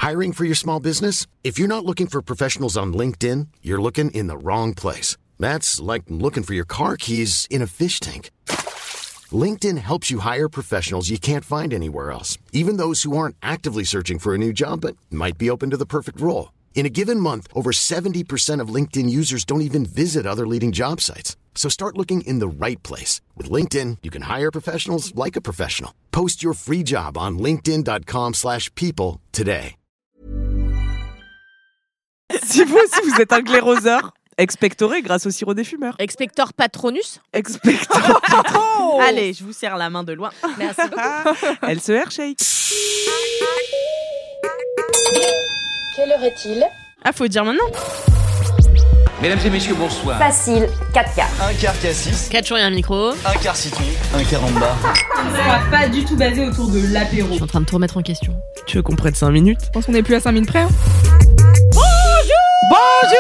Hiring for your small business? If you're not looking for professionals on LinkedIn, you're looking in the wrong place. That's like looking for your car keys in a fish tank. LinkedIn helps you hire professionals you can't find anywhere else, even those who aren't actively searching for a new job but might be open to the perfect role. In a given month, over 70% of LinkedIn users don't even visit other leading job sites. So start looking in the right place. With LinkedIn, you can hire professionals like a professional. Post your free job on linkedin.com/people today. Si vous aussi vous êtes un gléroseur, expectorez grâce au sirop des fumeurs. Expector Patronus. Expector Patronus. Allez, je vous serre la main de loin. Merci beaucoup. LCR Shake. Quelle heure est-il? Ah, faut dire maintenant. Mesdames et messieurs, bonsoir. Facile, 4 quarts. Un quart cassis, 4 jours et un micro. un quart citron, un quart en bas. On sera pas du tout basé autour de l'apéro. Je suis en train de tout remettre en question. Tu veux qu'on prenne 5 minutes? Je pense qu'on est plus à 5 minutes près. Hein. Bonjour.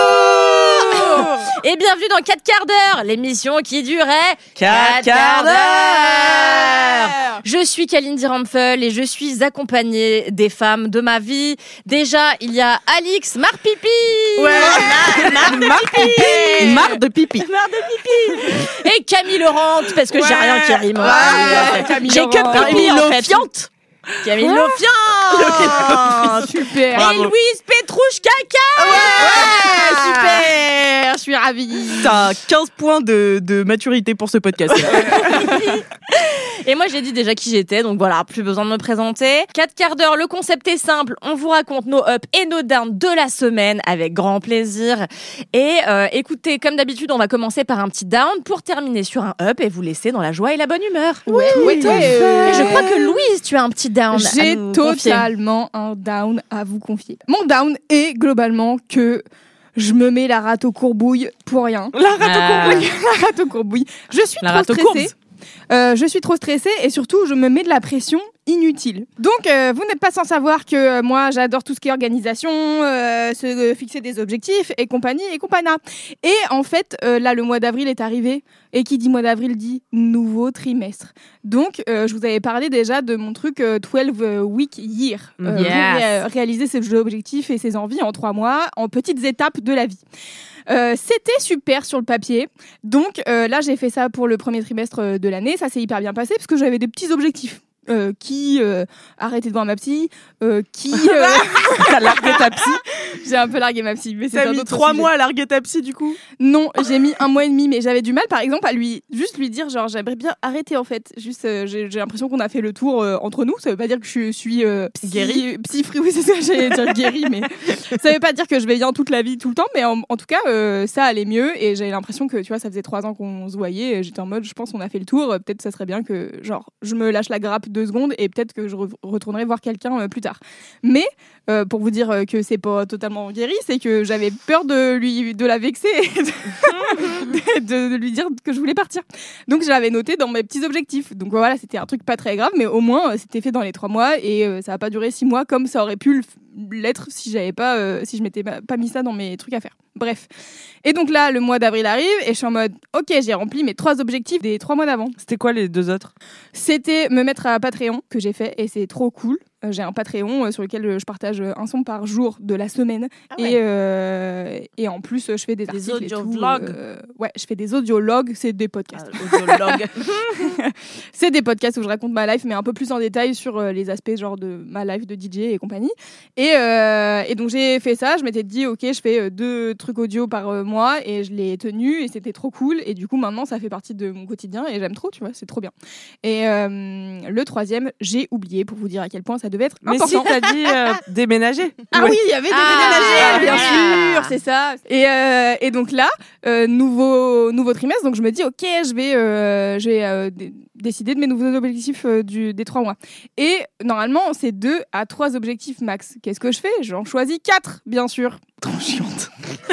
Et bienvenue dans 4 quarts d'heure, l'émission qui durait 4 quarts d'heure. Je suis Kalindi Rampfel et je suis accompagnée des femmes de ma vie. Déjà, il y a Alix Marpipi. Ouais. Marre de pipi. Et Camille Laurent, parce que j'ai rien qui rime. J'ai que Laurent. pipi en fait. Camille Fiante. Camille Lofiant. Super. Et Bravo. Louise Petrouche-Caca. Ouais, super. Je suis ravie. T'as 15 points de maturité pour ce podcast. Et moi, j'ai dit déjà qui j'étais, donc voilà, plus besoin de me présenter. 4 quarts d'heure, le concept est simple. On vous raconte nos ups et nos downs de la semaine avec grand plaisir. Et écoutez, comme d'habitude, on va commencer par un petit down pour terminer sur un up et vous laisser dans la joie et la bonne humeur. Oui, Et je crois que Louise, tu as un petit down. J'ai à nous confier. totalement un down à vous confier. Mon down est globalement que je me mets la rate aux courbouilles pour rien. La rate La rate aux courbouilles. Je suis La trop rate aux stressée. Je suis trop stressée et surtout, je me mets de la pression inutile. Donc, vous n'êtes pas sans savoir que moi, j'adore tout ce qui est organisation, se fixer des objectifs et compagnie et compagna. Et en fait, là, le mois d'avril est arrivé. Et qui dit mois d'avril dit nouveau trimestre. Donc, je vous avais parlé déjà de mon truc 12 week year. Pour réaliser ses objectifs et ses envies en 3 mois, en petites étapes de la vie. C'était super sur le papier. Donc là, j'ai fait ça pour le premier trimestre de l'année. Ça s'est hyper bien passé parce que j'avais des petits objectifs. Arrêter de voir ma psy, T'as largué ta psy. j'ai un peu largué ma psy, mais c'est T'as un mis autre 3 sujet. mois à larguer ta psy du coup. Non, j'ai mis 1 mois et demi, mais j'avais du mal, par exemple, à lui dire, genre, j'aimerais bien arrêter, en fait. Juste, j'ai l'impression qu'on a fait le tour entre nous. Ça veut pas dire que je suis Guérie. psy-free, oui, c'est ça, j'allais dire guérie, mais ça veut pas dire que je vais bien toute la vie, tout le temps, mais en tout cas, ça allait mieux, et j'avais l'impression que, tu vois, ça faisait 3 ans qu'on se voyait, et j'étais en mode, je pense qu'on a fait le tour, peut-être ça serait bien que, genre, je me lâche la grappe 2 secondes, et peut-être que je retournerai voir quelqu'un plus tard. Mais, pour vous dire que c'est pas totalement guéri, c'est que j'avais peur de la vexer et de lui dire que je voulais partir. Donc je l'avais noté dans mes petits objectifs. Donc voilà, c'était un truc pas très grave, mais au moins c'était fait dans les 3 mois et ça a pas duré 6 mois comme ça aurait pu l'être si je m'étais pas mis ça dans mes trucs à faire. Bref. Et donc là, le mois d'avril arrive et je suis en mode ok, j'ai rempli mes 3 objectifs des 3 mois d'avant. C'était quoi les 2 autres? C'était me mettre à Patreon, que j'ai fait et c'est trop cool. J'ai un Patreon sur lequel je partage un son par jour de la semaine. Et en plus, je fais des articles et tout. audiovlogs. Ouais, je fais des audiologues, c'est des podcasts. Audiologue. C'est des podcasts où je raconte ma life, mais un peu plus en détail sur les aspects genre de ma life de DJ et compagnie. Et donc j'ai fait ça, je m'étais dit ok, je fais 2 trucs audio par mois et je l'ai tenu et c'était trop cool. Et du coup maintenant ça fait partie de mon quotidien et j'aime trop, tu vois, c'est trop bien. Et le 3e, j'ai oublié pour vous dire à quel point ça devait être Mais important. si t'as dit déménager. Ah oui, il y avait des déménagers, bien sûr, c'est ça. Et donc là, nouveau trimestre, donc je me dis ok, je vais décider de mes nouveaux objectifs des 3 mois. Et normalement, c'est 2 à 3 objectifs max. Qu'est-ce que je fais? J'en choisis 4, bien sûr. Trop chiante.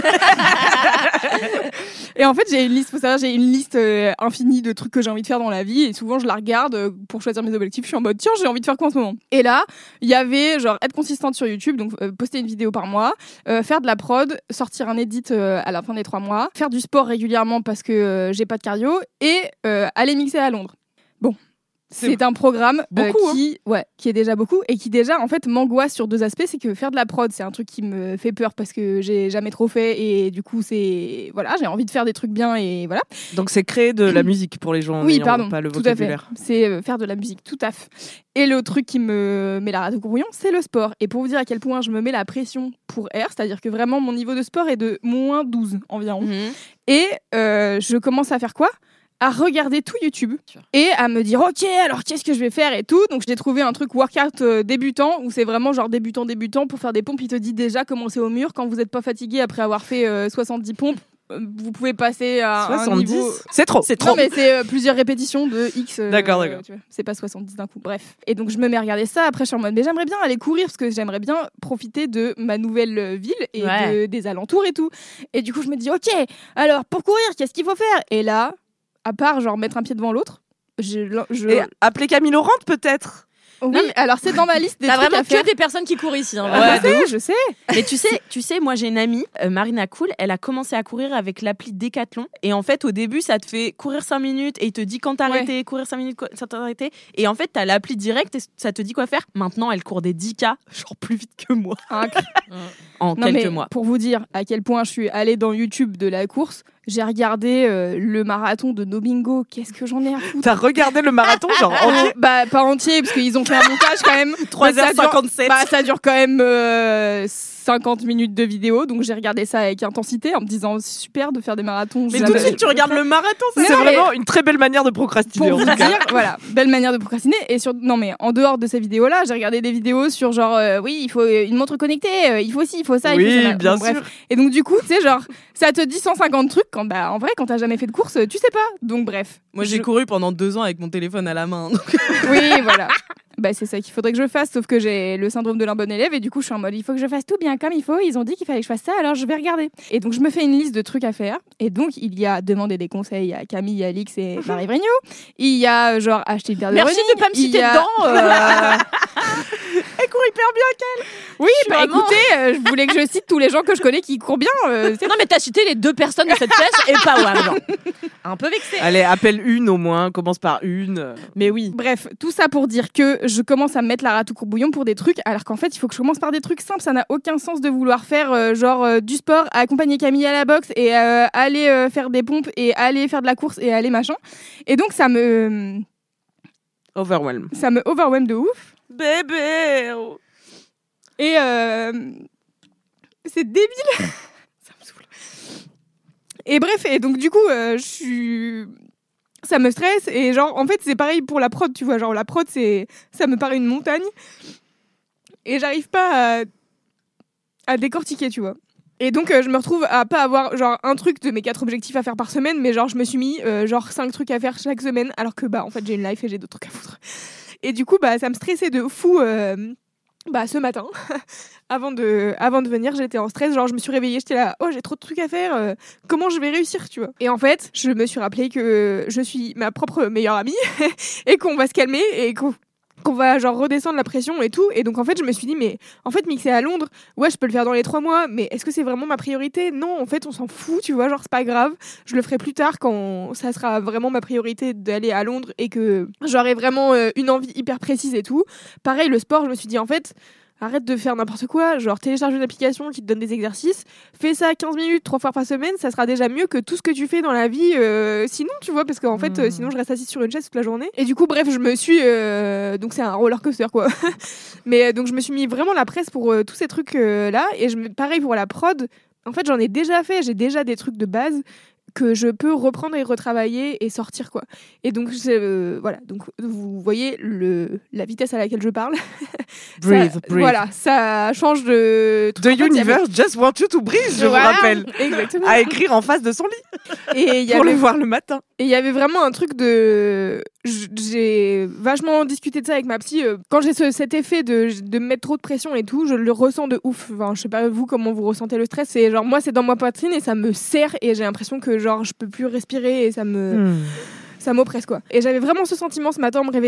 Et en fait, j'ai une liste infinie de trucs que j'ai envie de faire dans la vie et souvent je la regarde pour choisir mes objectifs. Je suis en mode tiens, j'ai envie de faire quoi en ce moment? Et là, il y avait genre être consistante sur YouTube, donc poster une vidéo par mois, faire de la prod, sortir un edit à la fin des 3 mois, faire du sport régulièrement parce que j'ai pas de cardio et aller mixer à Londres. Bon. C'est un programme beaucoup, qui est déjà beaucoup et qui déjà en fait m'angoisse sur 2 aspects. C'est que faire de la prod, c'est un truc qui me fait peur parce que j'ai jamais trop fait et du coup j'ai envie de faire des trucs bien et voilà. Donc c'est créer de la musique pour les gens n'ayant pas le tout à fait. vocabulaire. C'est faire de la musique, tout à fait. Et le truc qui me met la rate au courbouillon, c'est le sport. Et pour vous dire à quel point je me mets la pression pour R, c'est-à-dire que vraiment mon niveau de sport est de moins 12 environ. Et je commence à faire quoi ? À regarder tout YouTube et à me dire ok, alors qu'est-ce que je vais faire et tout. Donc j'ai trouvé un truc workout débutant où c'est vraiment genre débutant pour faire des pompes. Il te dit déjà commencer au mur quand vous n'êtes pas fatigué après avoir fait 70 pompes. Vous pouvez passer à 70, un niveau... c'est trop. Non, mais c'est plusieurs répétitions de X. D'accord. Tu vois, c'est pas 70 d'un coup. Bref. Et donc, je me mets à regarder ça. Après, je suis en mode, mais j'aimerais bien aller courir parce que j'aimerais bien profiter de ma nouvelle ville et des alentours et tout. Et du coup, je me dis, ok, alors pour courir, qu'est-ce qu'il faut faire ? Et là, à part genre mettre un pied devant l'autre, Et appeler Camille Laurent peut-être. Oui, alors c'est dans ma liste des T'as trucs vraiment à faire. que des personnes qui courent ici. Hein, Je sais. Mais tu sais, moi j'ai une amie, Marina Cool, elle a commencé à courir avec l'appli Décathlon. Et en fait, au début, ça te fait courir 5 minutes et il te dit quand t'arrêter, courir 5 minutes, quand t'arrêter. Et en fait, t'as l'appli direct et ça te dit quoi faire. Maintenant, elle court des 10K, genre plus vite que moi. En quelques mois. Pour vous dire à quel point je suis allée dans YouTube de la course, j'ai regardé le marathon de Nobingo. Qu'est-ce que j'en ai à foutre ? T'as regardé le marathon genre entier ? Bah pas entier parce qu'ils ont fait un montage quand même. 3h57. Ça dure quand même 50 minutes de vidéo, donc j'ai regardé ça avec intensité en me disant super de faire des marathons. Mais tout de suite tu regardes le marathon. C'est vraiment une très belle manière de procrastiner. Pour en vous tout cas. dire, voilà, belle manière de procrastiner. Et non mais en dehors de ces vidéos-là, j'ai regardé des vidéos sur genre oui, il faut une montre connectée, il faut ci, il faut ça, il faut ça. Bien Bon, sûr. bref. Et donc du coup, tu sais genre ça te dit 150 trucs quand en vrai quand t'as jamais fait de course, tu sais pas. Donc bref. Moi j'ai couru pendant 2 ans avec mon téléphone à la main. Donc... Oui, voilà. Bah, c'est ça qu'il faudrait que je fasse, sauf que j'ai le syndrome de l'un bon élève et du coup je suis en mode il faut que je fasse tout bien comme il faut, ils ont dit qu'il fallait que je fasse ça, alors je vais regarder. Et donc je me fais une liste de trucs à faire et donc il y a demander des conseils à Camille, Alix et Marie Vrigno, il y a genre acheter une paire de Merci de pas me citer dedans. Elle court hyper bien qu'elle. Oui, bah vraiment... écoutez, je voulais que je cite tous les gens que je connais qui courent bien. Non mais t'as cité les 2 personnes de cette pièce et pas Wam, genre. Un peu vexé. Allez, appelle une au moins, commence par une. Mais oui. Bref, tout ça pour dire que je commence à me mettre la rate au courbouillon pour des trucs, alors qu'en fait, il faut que je commence par des trucs simples. Ça n'a aucun sens de vouloir faire du sport, accompagner Camille à la boxe et aller faire des pompes et aller faire de la course et aller machin. Et donc, ça me Overwhelm. overwhelm de ouf. Bébé. Et c'est débile. Ça me saoule. Et bref, et donc du coup, ça me stresse et genre en fait c'est pareil pour la prod, tu vois, genre la prod ça me paraît une montagne et j'arrive pas à décortiquer, tu vois. Et donc je me retrouve à pas avoir genre un truc de mes 4 objectifs à faire par semaine, mais genre je me suis mis genre 5 trucs à faire chaque semaine alors que en fait j'ai une life et j'ai d'autres trucs à foutre. Et du coup ça me stressait de fou ce matin avant de venir, j'étais en stress, genre je me suis réveillée, j'étais là, oh j'ai trop de trucs à faire, comment je vais réussir, tu vois. Et en fait, je me suis rappelé que je suis ma propre meilleure amie et qu'on va se calmer et qu'on va genre redescendre la pression et tout. Et donc en fait je me suis dit mais en fait mixer à Londres, ouais je peux le faire dans les 3 mois, mais est-ce que c'est vraiment ma priorité ? Non, en fait on s'en fout, tu vois, genre c'est pas grave, je le ferai plus tard quand ça sera vraiment ma priorité d'aller à Londres et que j'aurai vraiment une envie hyper précise et tout. Pareil le sport, je me suis dit en fait arrête de faire n'importe quoi, genre télécharge une application qui te donne des exercices, fais ça 15 minutes 3 fois par semaine, ça sera déjà mieux que tout ce que tu fais dans la vie sinon, tu vois, parce qu'en fait sinon je reste assise sur une chaise toute la journée. Et du coup bref, je me suis donc c'est un roller coaster quoi. Mais donc je me suis mis vraiment la presse pour tous ces trucs là et pareil pour la prod, en fait j'en ai déjà fait, j'ai déjà des trucs de base que je peux reprendre et retravailler et sortir quoi. Et donc voilà, donc vous voyez la vitesse à laquelle je parle. Breathe. Voilà, ça change de The universe just wants you to breathe, je vous rappelle. Exactement. À écrire en face de son lit. Et pour le voir le matin. Et il y avait vraiment un truc de j'ai vachement discuté de ça avec ma psy quand j'ai cet effet de me mettre trop de pression et tout, je le ressens de ouf. Enfin, je sais pas vous comment vous ressentez le stress, c'est genre moi c'est dans ma poitrine et ça me serre et j'ai l'impression que genre je peux plus respirer et ça m'oppresse quoi. Et j'avais vraiment ce sentiment ce matin en me réveillant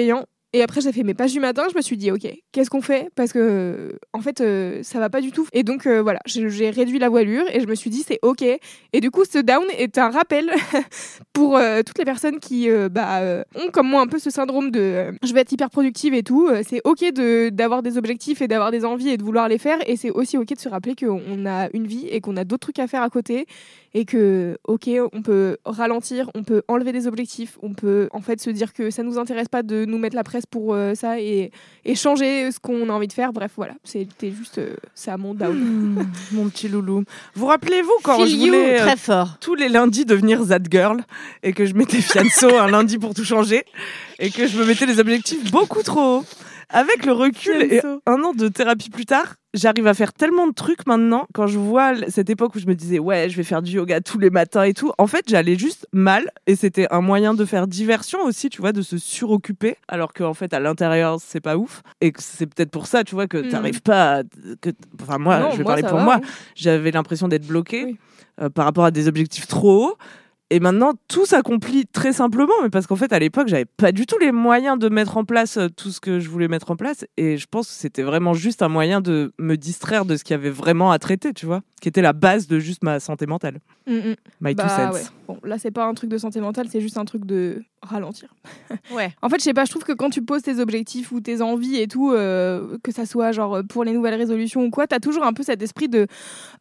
Et après, j'ai fait mes pages du matin. Je me suis dit, OK, qu'est-ce qu'on fait ? Parce que, en fait, ça va pas du tout. Et donc, voilà, j'ai réduit la voilure et je me suis dit, c'est OK. Et du coup, ce down est un rappel pour toutes les personnes qui ont, comme moi, un peu ce syndrome de je vais être hyper productive et tout. C'est OK d'avoir des objectifs et d'avoir des envies et de vouloir les faire. Et c'est aussi OK de se rappeler qu'on a une vie et qu'on a d'autres trucs à faire à côté. Et que, OK, on peut ralentir, on peut enlever des objectifs, on peut en fait se dire que ça nous intéresse pas de nous mettre la presse pour ça et changer ce qu'on a envie de faire. Bref, voilà, c'était juste ça, mon down. Mon petit loulou. Vous rappelez-vous quand Feel je you, voulais très fort. tous les lundis devenir that girl et que je mettais fianso un lundi pour tout changer et que je me mettais les objectifs beaucoup trop hauts. Avec le recul et un an de thérapie plus tard, j'arrive à faire tellement de trucs maintenant. Quand je vois cette époque où je me disais ouais, je vais faire du yoga tous les matins et tout, en fait, j'allais juste mal et c'était un moyen de faire diversion aussi, tu vois, de se suroccuper, alors qu'en fait, à l'intérieur, c'est pas ouf. Et que c'est peut-être pour ça, tu vois, que t'arrives pas enfin, moi, Non, je vais moi, parler ça pour va, moi, hein. j'avais l'impression d'être bloquée par rapport à des objectifs trop hauts. Et maintenant, tout s'accomplit très simplement, mais parce qu'en fait, à l'époque, j'avais pas du tout les moyens de mettre en place tout ce que je voulais mettre en place. Et je pense que c'était vraiment juste un moyen de me distraire de ce qu'il y avait vraiment à traiter, tu vois, qui était la base de juste ma santé mentale. My two cents. Ouais. Bon, là, c'est pas un truc de santé mentale, c'est juste un truc de ralentir. Ouais. En fait, je sais pas, je trouve que quand tu poses tes objectifs ou tes envies et tout, que ça soit genre pour les nouvelles résolutions ou quoi, t'as toujours un peu cet esprit de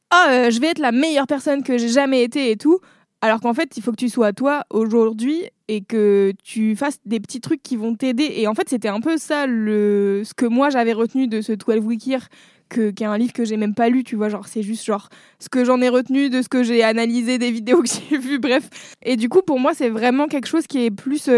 je vais être la meilleure personne que j'ai jamais été et tout. Alors qu'en fait, il faut que tu sois toi aujourd'hui et que tu fasses des petits trucs qui vont t'aider. Et en fait, c'était un peu ça ce que moi j'avais retenu de ce 12 Week Year, qui est un livre que j'ai même pas lu, tu vois. Genre, c'est juste genre ce que j'en ai retenu de ce que j'ai analysé des vidéos que j'ai vues, bref. Et du coup, pour moi, c'est vraiment quelque chose qui est plus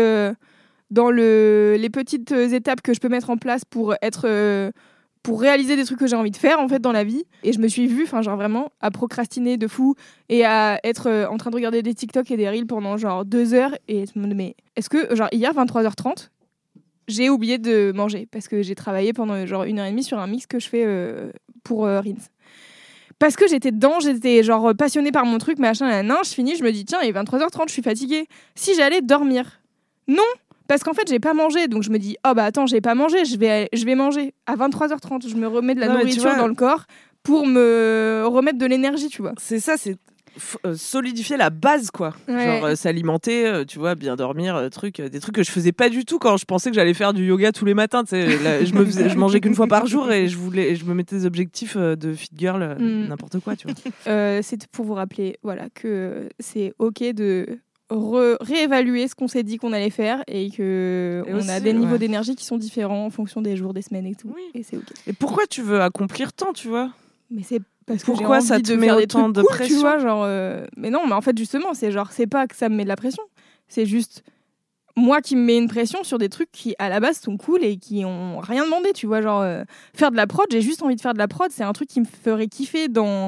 dans les petites étapes que je peux mettre en place pour être. Pour réaliser des trucs que j'ai envie de faire en fait dans la vie. Et je me suis vue, enfin genre vraiment, à procrastiner de fou et à être en train de regarder des TikTok et des Reels pendant genre 2 heures et je me demandais mais est-ce que genre hier 23h30 j'ai oublié de manger parce que j'ai travaillé pendant genre 1h30 sur un mix que je fais pour Reels. Parce que j'étais dedans, j'étais genre passionnée par mon truc, machin, je finis, je me dis tiens, il est 23h30, je suis fatiguée. Si j'allais dormir. Non! Parce qu'en fait, j'ai pas mangé, donc je me dis oh bah attends, j'ai pas mangé, je vais manger à 23h30, je me remets de la nourriture dans le corps pour me remettre de l'énergie, tu vois. C'est ça, c'est solidifier la base, quoi. Ouais. Genre s'alimenter, tu vois, bien dormir, des trucs que je faisais pas du tout quand je pensais que j'allais faire du yoga tous les matins, tu sais. Je mangeais qu'une fois par jour et je me mettais des objectifs de fit girl, n'importe quoi, tu vois. C'est pour vous rappeler, voilà, que c'est ok de réévaluer ce qu'on s'est dit qu'on allait faire et que on aussi, a des niveaux d'énergie qui sont différents en fonction des jours, des semaines et tout. Oui. Et c'est ok. Et pourquoi tu veux accomplir tant, tu vois? Mais c'est parce que Pourquoi j'ai ça envie te de met faire des autant trucs de cool, pression? tu vois, genre mais non, mais en fait justement, c'est genre c'est pas que ça me met de la pression, c'est juste moi qui me mets une pression sur des trucs qui à la base sont cool et qui ont rien demandé, tu vois, genre faire de la prod, j'ai juste envie de faire de la prod, c'est un truc qui me ferait kiffer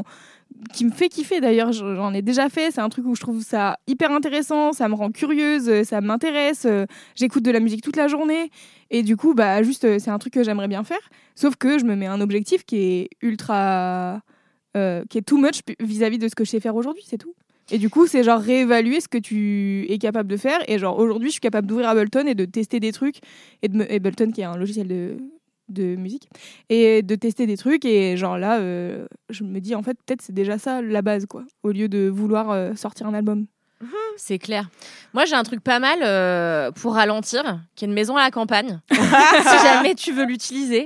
qui me fait kiffer d'ailleurs, j'en ai déjà fait, c'est un truc où je trouve ça hyper intéressant, ça me rend curieuse, ça m'intéresse, j'écoute de la musique toute la journée et du coup bah juste c'est un truc que j'aimerais bien faire, sauf que je me mets un objectif qui est ultra qui est too much vis-à-vis de ce que je sais faire aujourd'hui, c'est tout. Et du coup, c'est genre réévaluer ce que tu es capable de faire et genre aujourd'hui, je suis capable d'ouvrir Ableton et de tester des trucs et Ableton qui est un logiciel de musique et de tester des trucs et genre là je me dis en fait peut-être c'est déjà ça la base quoi au lieu de vouloir sortir un album. C'est clair. Moi, j'ai un truc pas mal pour ralentir, qui est une maison à la campagne, si jamais tu veux l'utiliser.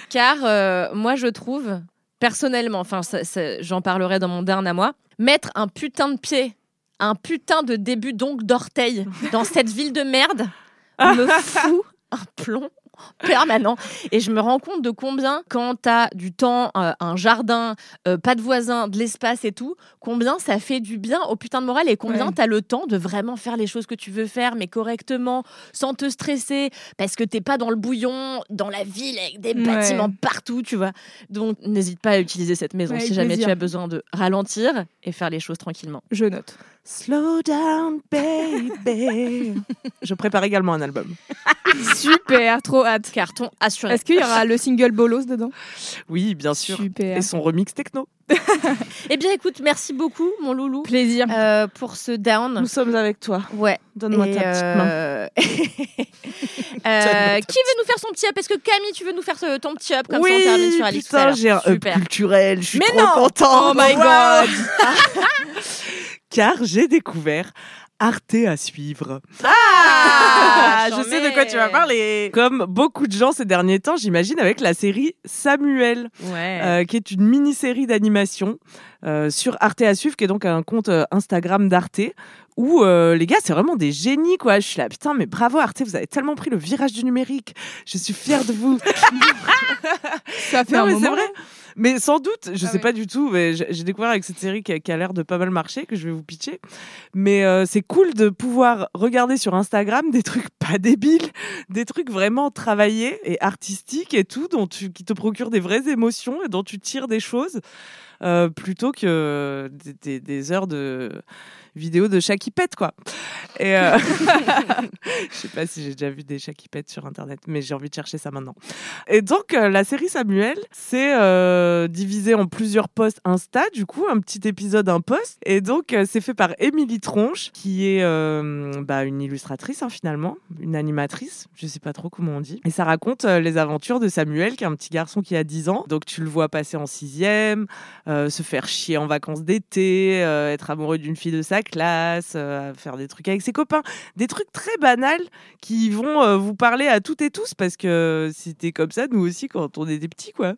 Car moi, je trouve, personnellement, enfin, j'en parlerai dans mon dernier à moi, mettre un putain de pied, un putain de début d'ongle d'orteil dans cette ville de merde me fout un plomb permanent. Et je me rends compte de combien, quand t'as du temps, un jardin, pas de voisins, de l'espace et tout, combien ça fait du bien au putain de moral et combien t'as le temps de vraiment faire les choses que tu veux faire, mais correctement, sans te stresser, parce que t'es pas dans le bouillon, dans la ville, avec des bâtiments partout, tu vois. Donc, n'hésite pas à utiliser cette maison si jamais tu as besoin de ralentir et faire les choses tranquillement. Je note. Slow down, baby. Je prépare également un album. Super, trop hâte. Carton assuré. Est-ce qu'il y aura le single Bolos dedans? Oui, bien sûr. Super. Et son remix techno. Eh bien, écoute, merci beaucoup, mon loulou, Plaisir. pour ce down. Nous sommes avec toi. Ouais. Donne-moi Et, ta petite main. Qui veut nous faire son petit up? Est-ce que Camille, tu veux nous faire ton petit up comme Oui, ça on termine sur Alice tout à putain, l'heure. j'ai un up Super. culturel. Je suis Mais trop non. contente. Oh my God. Car j'ai découvert Arte à suivre. Je sais de quoi tu vas parler. Comme beaucoup de gens ces derniers temps, j'imagine, avec la série Samuel, Ouais. qui est une mini-série d'animation sur Arte à suivre, qui est donc un compte Instagram d'Arte, où les gars, c'est vraiment des génies, quoi. Je suis là, putain, mais bravo Arte, vous avez tellement pris le virage du numérique. Je suis fière de vous. Ça fait Non, un mais moment. c'est vrai. Mais sans doute, je sais ouais. pas du tout, mais j'ai découvert avec cette série qui a l'air de pas mal marcher, que je vais vous pitcher. Mais c'est cool de pouvoir regarder sur Instagram des trucs pas débiles, des trucs vraiment travaillés et artistiques et tout, qui te procurent des vraies émotions et dont tu tires des choses, plutôt que des heures de vidéos de chats qui pètent, quoi. Et je sais pas si j'ai déjà vu des chats qui pètent sur Internet, mais j'ai envie de chercher ça maintenant. Et donc, la série Samuel, c'est divisé en plusieurs posts Insta, du coup, un petit épisode, un post. Et donc, c'est fait par Émilie Tronche, qui est une illustratrice, finalement, une animatrice, je sais pas trop comment on dit. Et ça raconte les aventures de Samuel, qui est un petit garçon qui a 10 ans. Donc, tu le vois passer en 6e, se faire chier en vacances d'été, être amoureux d'une fille de sa classe, faire des trucs avec ses copains, des trucs très banals qui vont vous parler à toutes et tous, parce que c'était comme ça nous aussi quand on était petits, quoi.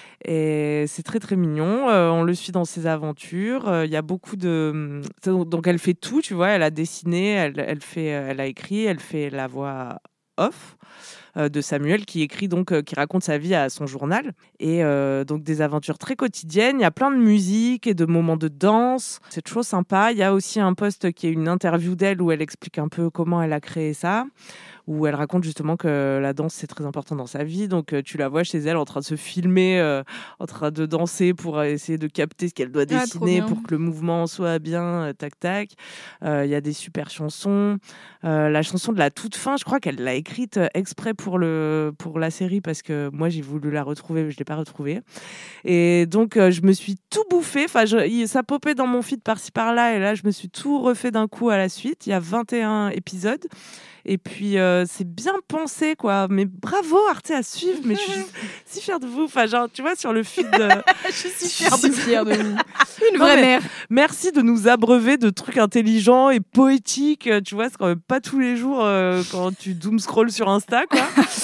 Et c'est très très mignon, on le suit dans ses aventures, il y a beaucoup de... Donc elle fait tout, tu vois, elle a dessiné, elle a écrit, elle fait la voix off de Samuel, qui écrit donc, qui raconte sa vie à son journal, et donc des aventures très quotidiennes. Il y a plein de musique et de moments de danse, c'est toujours sympa. Il y a aussi un post qui est une interview d'elle où elle explique un peu comment elle a créé ça, où elle raconte justement que la danse c'est très important dans sa vie. Donc tu la vois chez elle en train de se filmer, en train de danser pour essayer de capter ce qu'elle doit dessiner pour que le mouvement soit bien, tac tac. Il y a des super chansons. La chanson de la toute fin, je crois qu'elle l'a écrite exprès pour la série, parce que moi j'ai voulu la retrouver mais je l'ai pas retrouvée. Et donc je me suis tout bouffé. Enfin, ça popait dans mon feed par-ci par-là, et là je me suis tout refait d'un coup à la suite. Il y a 21 épisodes. Et puis, c'est bien pensé, quoi. Mais bravo, Arte à suivre. Mais je suis si fière de vous. Enfin, genre, tu vois, sur le feed de... Je suis si fière de vous. Une vraie mère. Merci de nous abreuver de trucs intelligents et poétiques. Tu vois, c'est quand même pas tous les jours quand tu doom scroll sur Insta, quoi.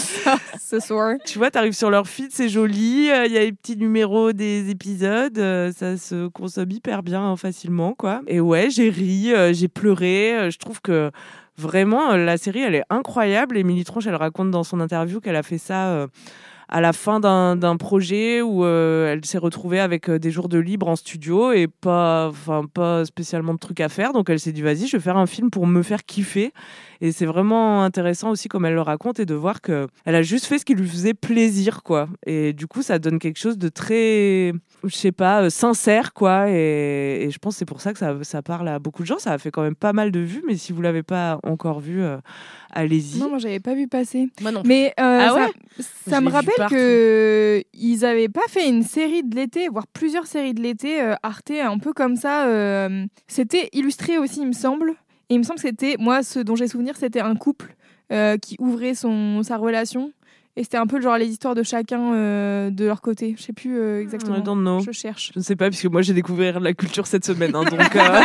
Ce soir. Tu vois, t'arrives sur leur feed, c'est joli. Il y a les petits numéros des épisodes. Ça se consomme hyper bien, facilement, quoi. Et ouais, j'ai ri, j'ai pleuré. Je trouve que vraiment, la série, elle est incroyable. Émilie Tronche, elle raconte dans son interview qu'elle a fait ça à la fin d'un projet où elle s'est retrouvée avec des jours de libre en studio et pas spécialement de trucs à faire. Donc elle s'est dit, vas-y, je vais faire un film pour me faire kiffer. Et c'est vraiment intéressant aussi, comme elle le raconte, et de voir qu'elle a juste fait ce qui lui faisait plaisir, quoi. Et du coup, ça donne quelque chose de très, je sais pas, sincère, quoi. Et je pense que c'est pour ça que ça parle à beaucoup de gens. Ça a fait quand même pas mal de vues, mais si vous l'avez pas encore vu, allez-y. Non, moi j'avais pas vu passer. Moi non. Mais Ah ouais ça me rappelle que ils avaient pas fait une série de l'été, voire plusieurs séries de l'été, Arte, un peu comme ça. C'était illustré aussi, il me semble. Et il me semble que c'était, moi, ce dont j'ai souvenir, c'était un couple qui ouvrait sa relation. Et c'était un peu genre les histoires de chacun de leur côté. Je sais plus exactement. I don't know. Je cherche. Je ne sais pas, puisque moi j'ai découvert la culture cette semaine, donc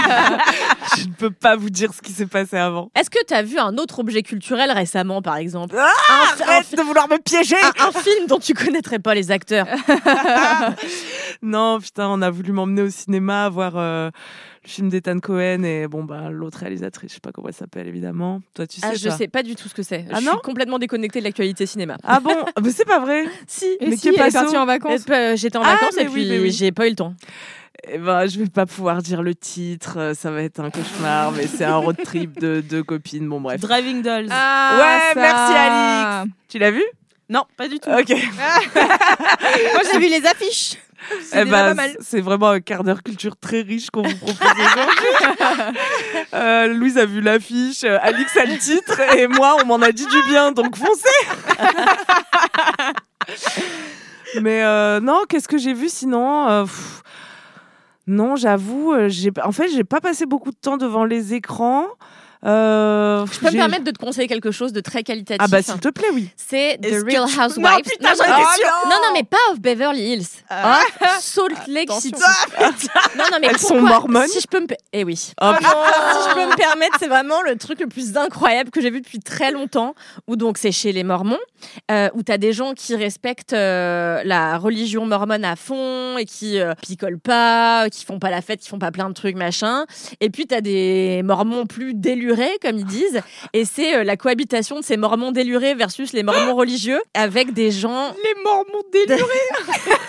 je ne peux pas vous dire ce qui s'est passé avant. Est-ce que t'as vu un autre objet culturel récemment, par exemple? Arrête de vouloir me piéger. Un film dont tu connaîtrais pas les acteurs. Non, putain, on a voulu m'emmener au cinéma voir le film d'Ethan Cohen et l'autre réalisatrice, je sais pas comment elle s'appelle, évidemment. Toi, tu sais. Je sais pas du tout ce que c'est. Ah je non suis complètement déconnectée de l'actualité cinéma. Ah bon? Mais c'est pas vrai. Si. Et Mais si, qui elle est passe partie en vacances. J'étais en vacances mais et puis oui. j'ai pas eu le temps. Eh ben, je vais pas pouvoir dire le titre, ça va être un cauchemar, mais c'est un road trip de deux copines, bon bref. Driving Dolls. Ah, Ouais, ça. merci Alix. Tu l'as vu? Non, pas du tout. Ok. Moi j'ai vu les affiches. C'est déjà pas mal. C'est vraiment un quart d'heure culture très riche qu'on vous propose aujourd'hui. Louise a vu l'affiche, Alix a le titre et moi on m'en a dit du bien, donc foncez. Mais non, qu'est-ce que j'ai vu sinon Non, j'avoue, j'ai pas passé beaucoup de temps devant les écrans. Je peux me permettre de te conseiller quelque chose de très qualitatif. Ah bah s'il te plaît, oui. C'est The Real Housewives. Non, putain, j'en étais sûre. Non, mais pas of Beverly Hills. Of Salt Lake City. Non, mais elles pourquoi sont mormones. Si je peux me... Eh oui. Oh, Si je peux me permettre, c'est vraiment le truc le plus incroyable que j'ai vu depuis très longtemps. Où donc c'est chez les Mormons, où t'as des gens qui respectent la religion mormone à fond et qui picolent pas, qui font pas la fête, qui font pas plein de trucs machin. Et puis t'as des Mormons plus délurés, comme ils disent, et c'est la cohabitation de ces Mormons délurés versus les Mormons religieux avec des gens. Les Mormons délurés.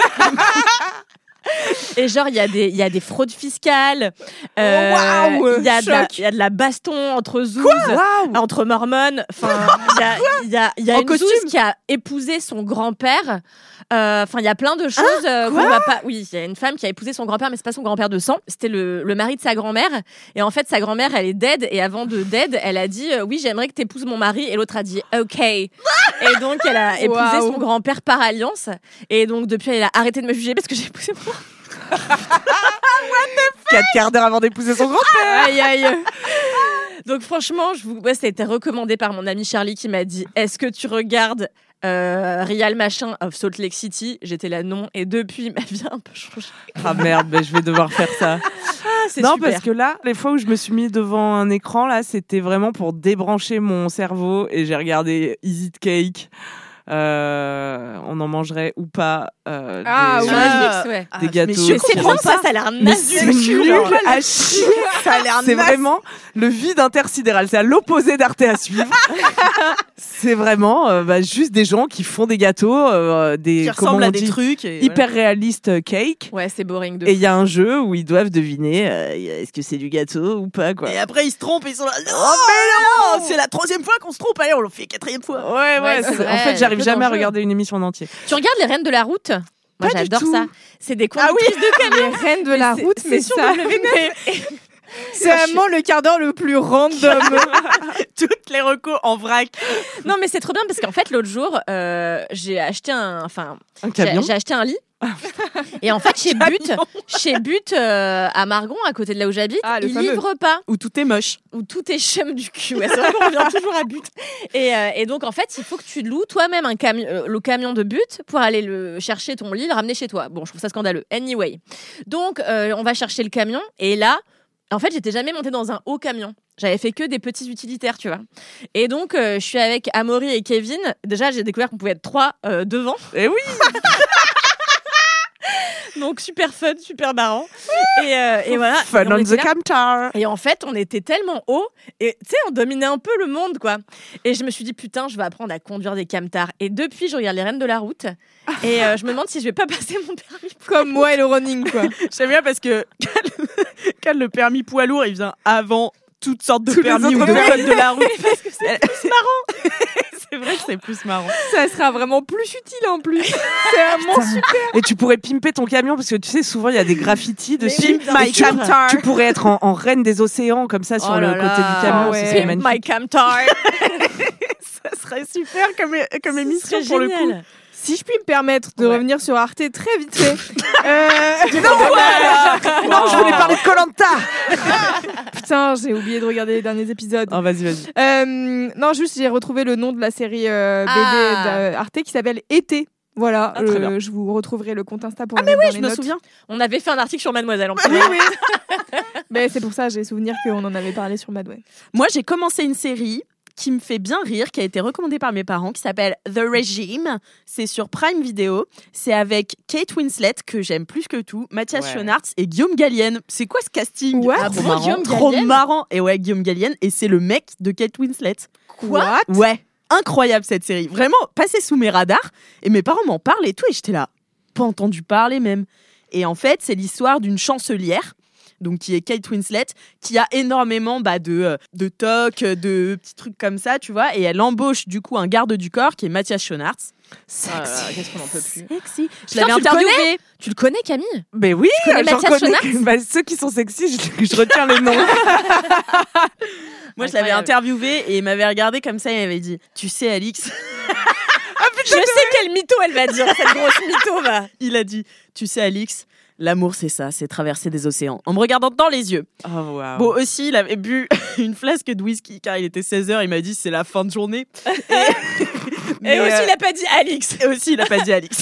Et genre, il y a des fraudes fiscales, il Waouh, y a de la baston entre zouzes, entre mormones. Enfin, il y a une zouze qui a épousé son grand-père. Enfin, il y a plein de choses qu'on va pas. Oui, il y a une femme qui a épousé son grand-père, mais c'est pas son grand-père de sang. C'était le mari de sa grand-mère. Et en fait, sa grand-mère, elle est dead. Et avant de dead, elle a dit oui, j'aimerais que t'épouses mon mari. Et l'autre a dit OK. Et donc, elle a épousé son grand-père par alliance. Et donc, depuis, elle a arrêté de me juger parce que j'ai épousé mon mari. 4 quarts d'heure avant d'épouser son grand-père. Aïe, aïe. Donc franchement, ça a été recommandé par mon amie Charlie qui m'a dit est-ce que tu regardes Real machin of Salt Lake City? J'étais là non, et depuis ma vie a un peu changé. Ah merde, je vais devoir faire ça. C'est non, super. parce que là, les fois où je me suis mis devant un écran, là, c'était vraiment pour débrancher mon cerveau et j'ai regardé Is It Cake. On en mangerait ou pas Ah, des, oui. Netflix, ouais. des gâteaux. C'est trop ça a l'air Mais naze. c'est nul à chier. Ça a l'air C'est naze. vraiment le vide intersidéral. C'est à l'opposé d'Arte à suivre. C'est vraiment juste des gens qui font des gâteaux, Qui ressemblent à des trucs. Et hyper réalistes cake. Ouais, c'est boring de Et il y a un jeu où ils doivent deviner est-ce que c'est du gâteau ou pas, quoi. Et après, ils se trompent et ils sont là. Oh, mais non, c'est la 3e fois qu'on se trompe. Allez, on le fait 4e fois. Ouais, c'est vrai, en fait, j'arrive un peu jamais à dangereux. regarder une émission en entier. Tu regardes les Reines de la Route? Moi, Pas du j'adore tout. ça. C'est des conductrices de camions. Les reines de la route, mais sur ça, WP. c'est vraiment le quart d'heure le plus random. Toutes les recos en vrac. Non, mais c'est trop bien parce qu'en fait, l'autre jour, j'ai acheté Un camion. j'ai acheté un lit. Et en fait, chez But à Margon, à côté de là où j'habite, Ah, le ils fameux. livrent pas. Où tout est moche. Où tout est chum du cul. Ouais, c'est vrai qu'on revient toujours à But. Et donc, en fait, il faut que tu loues toi-même le camion de But pour aller le chercher ton lit, le ramener chez toi. Bon, je trouve ça scandaleux. Anyway. Donc, on va chercher le camion. Et là, en fait, j'étais jamais montée dans un haut camion. J'avais fait que des petits utilitaires, tu vois. Et donc, je suis avec Amaury et Kevin. Déjà, j'ai découvert qu'on pouvait être 3 devant. Et oui. Donc, super fun, super marrant. Et voilà. Fun Et on on était the là. camtar. Et en fait, on était tellement haut, et tu sais, on dominait un peu le monde, quoi. Et je me suis dit, putain, je vais apprendre à conduire des camtars. Et depuis, je regarde les Reines de la Route, et je me demande si je vais pas passer mon permis. Comme moi et le running, quoi. J'aime bien parce que quand le permis poids lourd, il vient avant toutes sortes de Tous les permis ou autres de permis. codes de la route. Parce que c'est plus marrant. C'est vrai que c'est plus marrant. Ça sera vraiment plus utile en plus. C'est vraiment super. Et tu pourrais pimper ton camion parce que tu sais, souvent il y a des graffitis dessus. oui, bien Et sûr. tu pourrais être en reine des océans comme ça sur Oh le là côté là. du camion. Ouais. Ce serait Pimp magnifique. my camtar. Ça serait super comme émission C'est pour le coup. génial. Si je puis me permettre de Ouais. revenir sur Arte très vite fait. Non, je voulais parler de Koh-Lanta. Putain, j'ai oublié de regarder les derniers épisodes. Oh, vas-y. Non, juste j'ai retrouvé le nom de la série BD Ah. d'Arte qui s'appelle Été. Voilà, Ah, très bien. je vous retrouverai le compte Insta pour le mettre dans les Je me notes. souviens. On avait fait un article sur Mademoiselle en plus. Oui, oui. Mais c'est pour ça, j'ai souvenir qu'on en avait parlé sur Mad Men. Moi, j'ai commencé une série qui me fait bien rire, qui a été recommandée par mes parents, qui s'appelle The Regime. C'est sur Prime Video. C'est avec Kate Winslet, que j'aime plus que tout, Mathias Ouais. Schoenaerts et Guillaume Gallienne. C'est quoi ce casting? What? Ah Trop bon, marrant. Guillaume Trop Trop Gallienne marrant. Et ouais, Guillaume Gallienne. Et c'est le mec de Kate Winslet. Quoi? Ouais. Incroyable cette série. Vraiment, passée sous mes radars. Et mes parents m'en parlent et tout. Et j'étais là, pas entendu parler même. Et en fait, c'est l'histoire d'une chancelière donc qui est Kate Winslet, qui a énormément de tocs, de petits trucs comme ça, tu vois, et elle embauche du coup un garde du corps qui est Mathias Schoenaerts. Qu'est-ce qu'on en peut plus. Sexy. Je Putain, l'avais tu le interviewé. connais Tu le connais, Camille? Mais oui, Tu connais j'en Mathias connais. Schoenaerts Bah, ceux qui sont sexy, je retiens les noms. Moi, je l'avais Incroyable. interviewé et il m'avait regardé comme ça et il m'avait dit « Tu sais, Alix ?» Je sais quel mytho elle va dire, cette grosse mytho, va. Il a dit « Tu sais, Alix, l'amour, c'est ça, c'est traverser des océans. » En me regardant dans les yeux. Oh, wow. Bon, aussi, il avait bu une flasque de whisky car il était 16h. Il m'a dit « C'est la fin de journée. » Et aussi, il a pas dit Alix. Et aussi, il a pas dit Alix.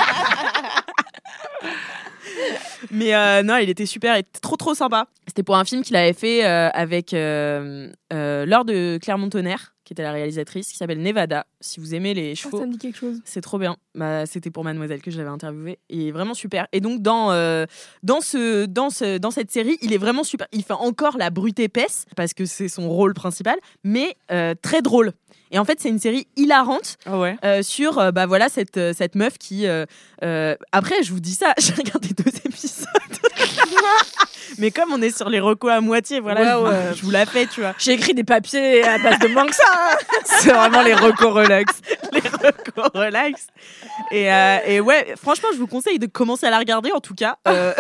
Mais non, il était super, il était trop sympa. C'était pour un film qu'il avait fait avec Laure de Clermont-Tonnerre, qui était la réalisatrice, qui s'appelle Nevada. Si vous aimez les chevaux, Ça me dit quelque chose. c'est trop bien. Bah, c'était pour Mademoiselle que je l'avais interviewé. Et vraiment super. Et donc, dans cette série, il est vraiment super. Il fait encore la brute épaisse, parce que c'est son rôle principal, mais très drôle. Et en fait, c'est une série hilarante sur cette meuf qui... après, je vous dis ça, j'ai regardé 2 épisodes. Mais comme on est sur les recos à moitié, voilà, je vous la fais, tu vois. J'ai écrit des papiers à base de manque ça. C'est vraiment les recos relax. Les recos relax. Et ouais, franchement, je vous conseille de commencer à la regarder, en tout cas.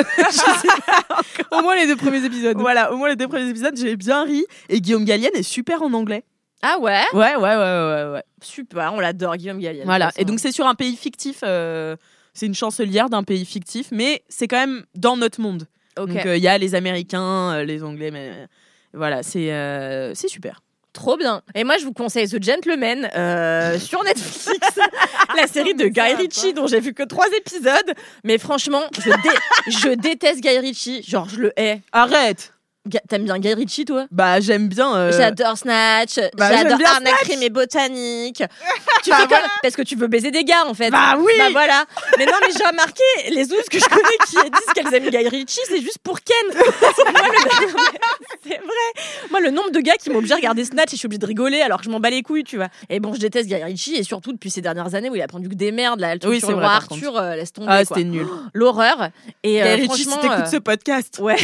Au moins les 2 premiers épisodes. Voilà, au moins les 2 premiers épisodes, j'ai bien ri. Et Guillaume Gallienne est super en anglais. Ah ouais? Ouais. Super, on l'adore, Guillaume Gallienne. Voilà, et donc c'est sur un pays fictif. C'est une chancelière d'un pays fictif, mais c'est quand même dans notre monde. Ok. Donc il y a les Américains, les Anglais, mais voilà, c'est super. Trop bien. Et moi, je vous conseille The Gentleman sur Netflix, la série de Guy Ritchie dont j'ai vu que 3 épisodes. Mais franchement, je déteste Guy Ritchie. Genre, je le hais. Arrête. T'aimes bien Guy Ritchie, toi? Bah j'aime bien. J'adore Snatch. Bah, j'aime j'adore bien Arnaque, Snatch. Crime et Botanique. Tu fais comme... Parce que tu veux baiser des gars, en fait. Bah oui. Bah voilà. Mais non, mais j'ai remarqué, les ouzes que je connais qui disent qu'elles aiment Guy Ritchie, c'est juste pour Ken. Parce que moi, c'est vrai. Moi, le nombre de gars qui m'ont obligé à regarder Snatch et je suis obligée de rigoler alors que je m'en bats les couilles, tu vois. Et bon, je déteste Guy Ritchie et surtout depuis ces dernières années où il a pris que des merdes, là. Le truc Oui, sur c'est le vrai, roi par Arthur, laisse tomber. Ah, quoi. c'était nul. L'horreur. Et Guy Ritchie, si franchement. t'écoutes ce podcast. Ouais.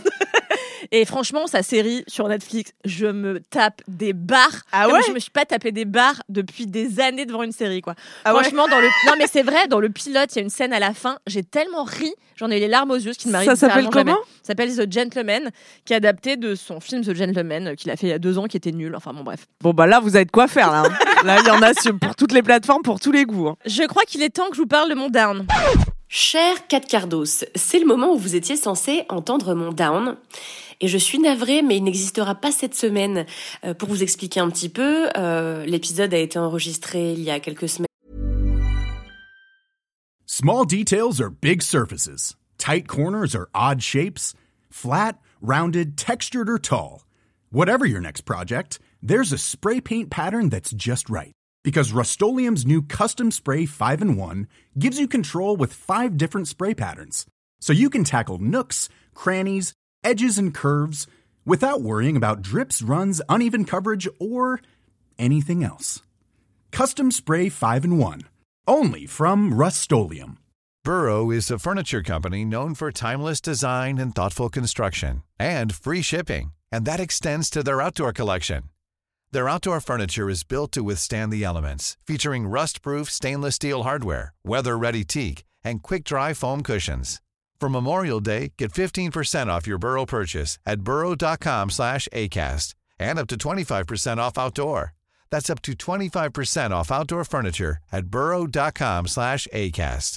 Et franchement, sa série sur Netflix, je me tape des barres. Ah Comme ouais? je me suis pas tapé des barres depuis des années devant une série, quoi. Ah ouais? Franchement, non mais c'est vrai, dans le pilote, il y a une scène à la fin, j'ai tellement ri, j'en ai eu les larmes aux yeux, ce qui ne m'arrive Ça s'appelle littéralement comment? jamais. Ça s'appelle The Gentleman, qui est adapté de son film The Gentleman, qu'il a fait il y a 2 ans, qui était nul. Enfin bon, bref. Bon, bah là, vous avez de quoi faire, là. Hein. Là, il y en a pour toutes les plateformes, pour tous les goûts. Hein. Je crois qu'il est temps que je vous parle de mon down. Cher Kat Cardos, c'est le moment où vous étiez censé entendre mon down. Et je suis navrée, mais il n'existera pas cette semaine. Pour vous expliquer un petit peu, l'épisode a été enregistré il y a quelques semaines. Small details are big surfaces. Tight corners are odd shapes. Flat, rounded, textured, or tall. Whatever your next project, there's a spray paint pattern that's just right. Because Rust-Oleum's new Custom Spray 5-in-1 gives you control with 5 different spray patterns. So you can tackle nooks, crannies, edges, and curves without worrying about drips, runs, uneven coverage, or anything else. Custom Spray 5-in-1. Only from Rust-Oleum. Burrow is a furniture company known for timeless design and thoughtful construction, and free shipping, and that extends to their outdoor collection. Their outdoor furniture is built to withstand the elements, featuring rust-proof stainless steel hardware, weather-ready teak, and quick-dry foam cushions. For Memorial Day, get 15% off your Burrow purchase at burrow.com/acast, and up to 25% off outdoor. That's up to 25% off outdoor furniture at burrow.com/acast.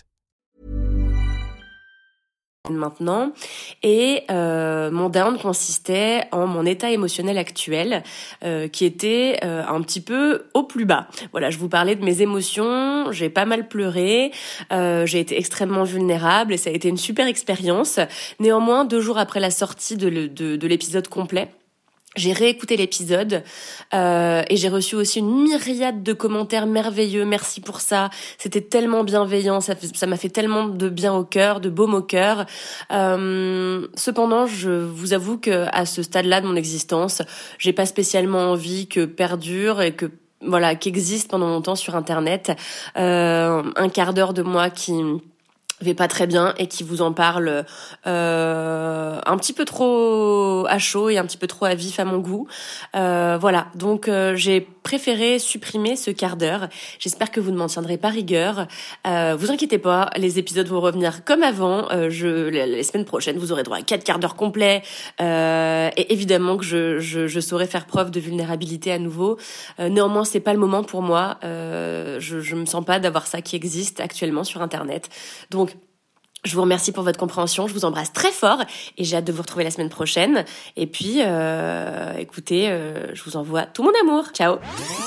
Maintenant, et mon down consistait en mon état émotionnel actuel qui était un petit peu au plus bas. Voilà, je vous parlais de mes émotions, j'ai pas mal pleuré, j'ai été extrêmement vulnérable et ça a été une super expérience. Néanmoins, 2 jours après la sortie de l'épisode complet, j'ai réécouté l'épisode et j'ai reçu aussi une myriade de commentaires merveilleux. Merci pour ça. C'était tellement bienveillant. Ça m'a fait tellement de bien au cœur, de baume au cœur. Cependant, je vous avoue que à ce stade-là de mon existence, j'ai pas spécialement envie que perdure et que qu'existe pendant longtemps sur Internet un quart d'heure de moi qui vais pas très bien et qui vous en parle un petit peu trop à chaud et un petit peu trop à vif à mon goût. Voilà, donc j'ai préféré supprimer ce quart d'heure. J'espère que vous ne m'en tiendrez pas rigueur. Vous inquiétez pas, les épisodes vont revenir comme avant. Les semaines prochaines, vous aurez droit à 4 quarts d'heure complets. Et évidemment que je saurai faire preuve de vulnérabilité à nouveau. Néanmoins, c'est pas le moment pour moi. Je me sens pas d'avoir ça qui existe actuellement sur Internet. Donc, je vous remercie pour votre compréhension, je vous embrasse très fort et j'ai hâte de vous retrouver la semaine prochaine. Et puis, écoutez, je vous envoie tout mon amour. Ciao.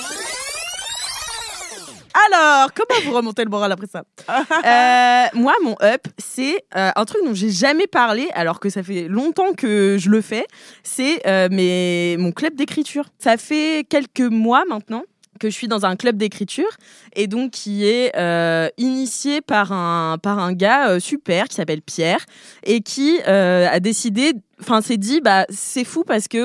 Alors, comment vous remontez le moral après ça? Moi, mon up, c'est un truc dont j'ai jamais parlé, alors que ça fait longtemps que je le fais. C'est mon club d'écriture. Ça fait quelques mois maintenant que je suis dans un club d'écriture et donc qui est initié par un gars super qui s'appelle Pierre et qui a décidé, s'est dit c'est fou parce que